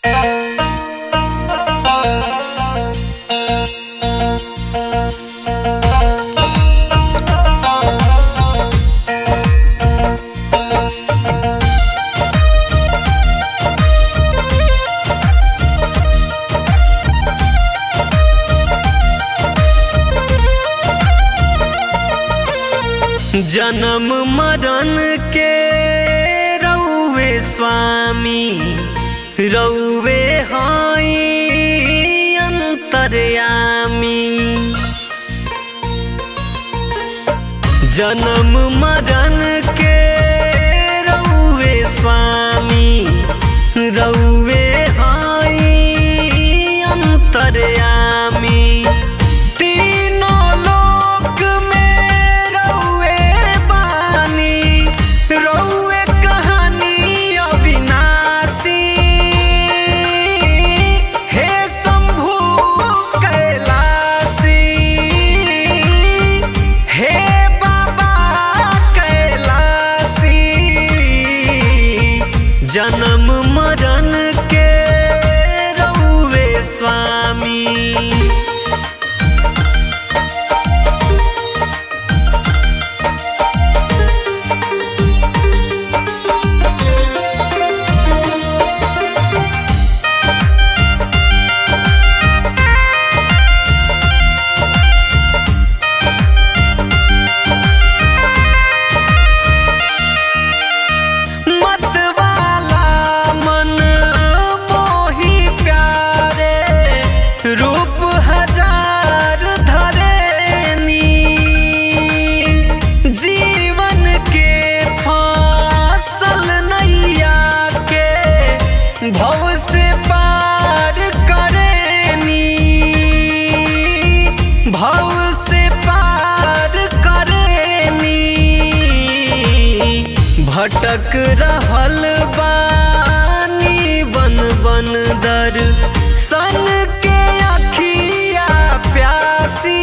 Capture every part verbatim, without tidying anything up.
जन्म मरण के रउवे स्वामी रउवे हई अंतर्यामी। जन्म मरण के रउवे स्वामी रउवे हई अंतर्यामी। जन्म मरण के रउवे स्वामी। भव से पार करेनी भव से पार करेनी। भटक रहल बानी बन बन दर सन के अखिया प्यासी।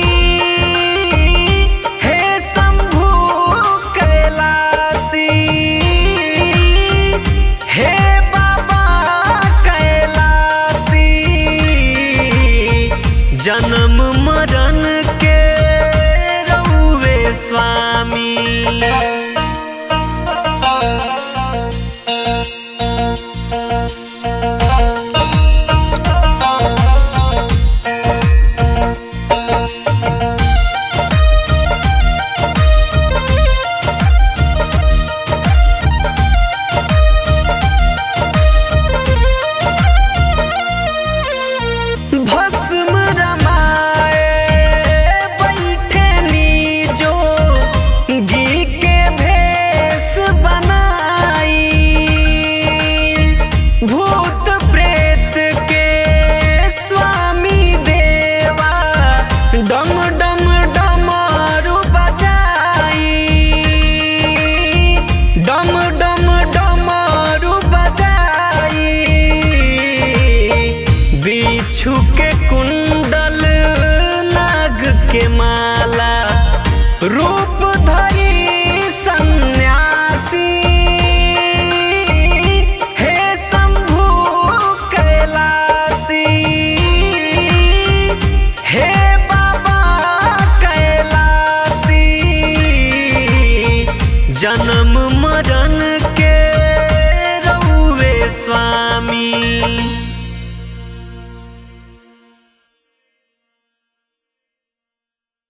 हे शंभु कैलासी हे जन्म मरण के रउवे स्वामी। भूत प्रेत के स्वामी देवा डम डम डमरू बजाई। डम डम डमरू बजाई। बिच्छू के कुंडल नाग के माला रूप धरी सन्यासी। जन्म मरण के रउवे स्वामी।